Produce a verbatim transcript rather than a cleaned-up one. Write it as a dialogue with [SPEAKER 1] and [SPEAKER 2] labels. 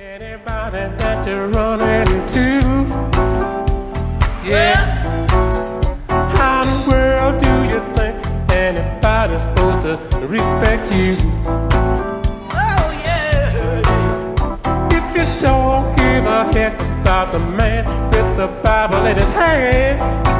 [SPEAKER 1] Anybody that you're running to, yeah. How in the world do you think anybody's supposed to respect you? Oh yeah. If you don't give a heck about the man with the Bible in his hand,